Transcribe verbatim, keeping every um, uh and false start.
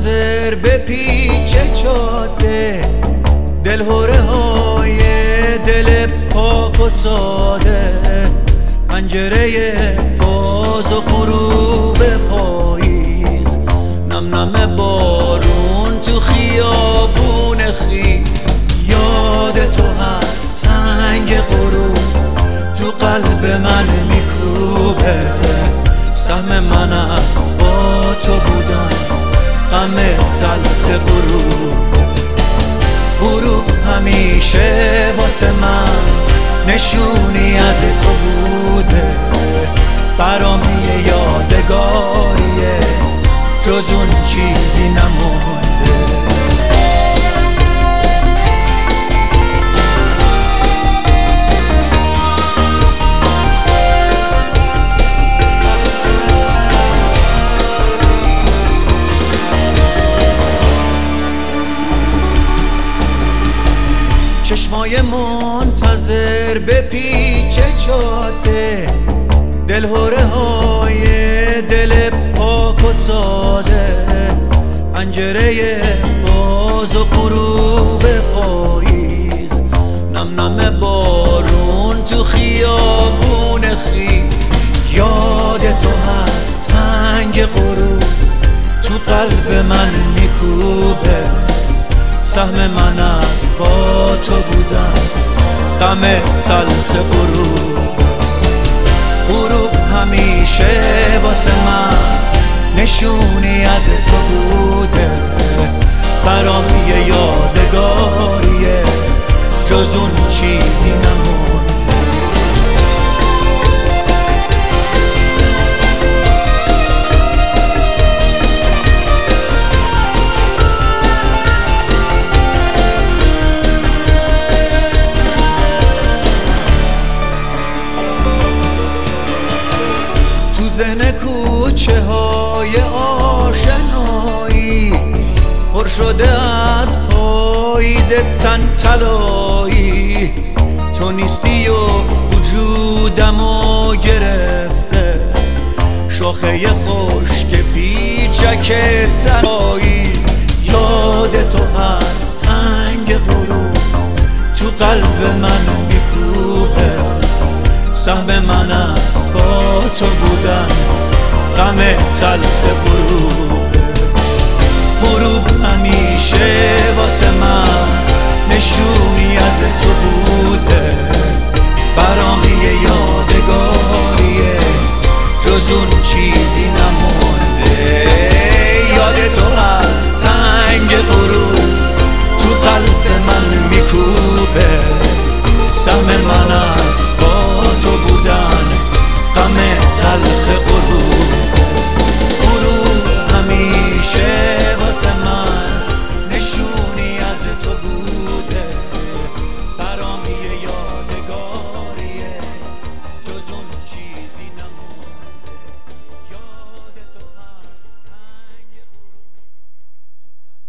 منتظر به پیچ جاده، دلهوره های دل پاک و ساده، پنجره باز و غروب پاییز، نم نم بارون تو خیابون خیز. یاد تو هر تنگ غروب تو قلب من میکوبه، سهم من از با تو بودن غم تلخ غروب. غروب همیشه واسه من نشونی از تو بوده، برام یه یادگاریه جز اون چیزی نمونده. چشمای منتظر به پیچ جاده، دلهوره های دل پاک و ساده، پنجره باز و غروب پاییز، نم نم بارون تو خیابون خیز. یاد تو هر تنگ غروب تو قلب من میکوبه، سهم من از با تو بودن غم تلخ غروب. غروب همیشه واسه من نشونی از تو بوده، برام یه یادگاریه جز اون چیزی نمونده. ذهن کوچه های آشنایی پر شده از پاییز تن طلایی، تو نیستی و وجودمو گرفته، شاخه خشک پیچک تنهایی. یاد تو هر تنگ غروب تو قلب من میکوبه، سهم من از با تو بودن غم تلخ غروب.